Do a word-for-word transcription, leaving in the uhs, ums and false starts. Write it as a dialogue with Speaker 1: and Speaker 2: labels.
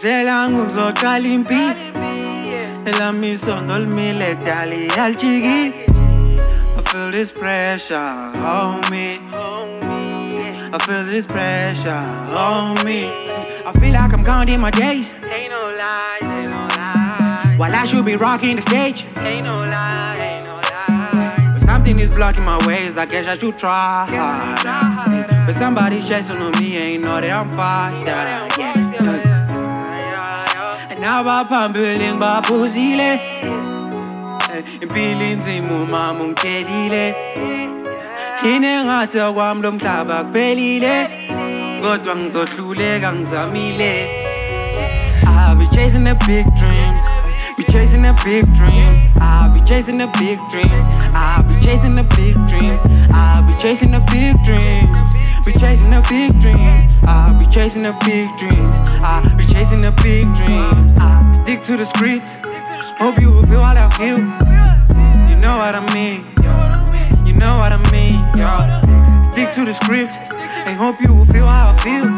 Speaker 1: Ngizela ngizocala impilo elami isondo limile dali yaljiki. I feel this pressure on me. I feel this pressure on me. I feel like I'm counting my days. Ain't no lies, ain't no lies. While I should be rocking the stage. Ain't no lies, ain't no lies. But something is blocking my ways, I guess I should try harder. But somebody chasing on me, ain't know that I'm faster. Yeah. And now baphambili ngibaphuzile. Impilo inzima uma ungiphelile. Yini ngathi kwami lo mhlaba kuphelile. Kodwa ngizohluleka ngizamile. I'll be chasing the big dreams. Be chasing the big dreams. I'll be chasing the big dreams. I'll be chasing the big dreams. I'll be chasing the big dreams. Be chasing the big dreams. I'll be chasing the big dreams. I'll be chasing the big dreams. I stick to the script. Hope you will feel what I feel. You know what I mean. You know what I mean. Yo. Stick to the script. And hope you will feel how I feel.